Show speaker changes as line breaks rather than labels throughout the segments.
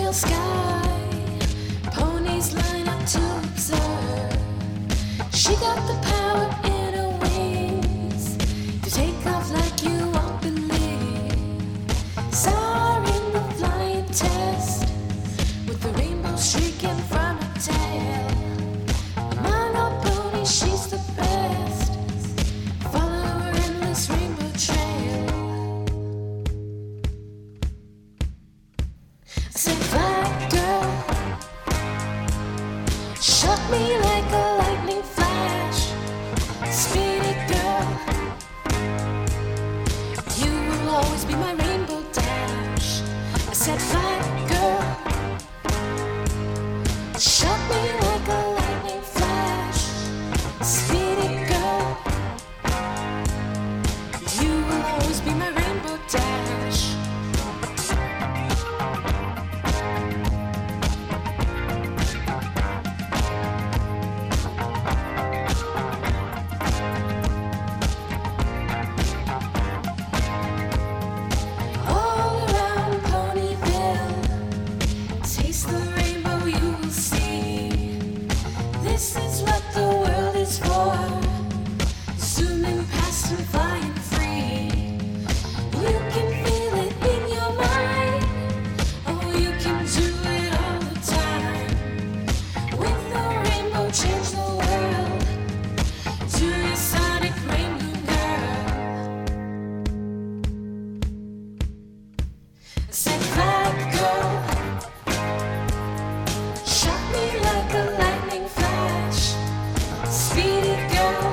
pale sky. Ponies line up to observe. She got the power in her wings to take off like you won't believe. Saw her in the flying test with the rainbow streaking from her tail. A mono pony, she's the best. Follow her endless rainbow trail. I said, fly girl, shot me like a lightning flash. Speedy girl, you will always be my rainbow dash. I said, fly girl, shot me like a lightning flash. Speedy girl, you will always be my rainbow dash. All around Ponyville, taste the rainbow, you will see. This is what the world is for. Zooming past and flying free. You can feel it in your mind. Oh, you can do it all the time. With the rainbow, change the world. Do your sonic rainbow girl. I said, fly girl, shot me like a lightning flash. Speedy girl,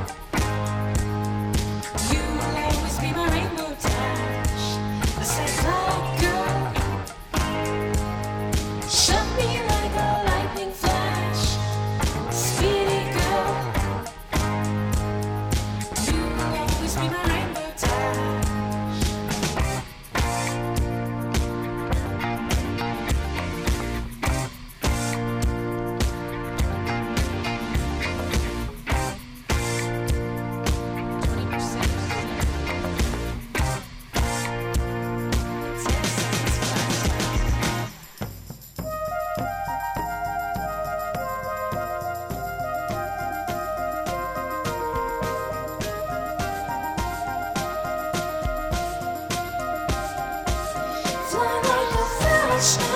you will always be my rainbow dash. I said, fly girl, shot me like a lightning flash. Speedy girl, you will always be my rainbow dash. Fly like a flash.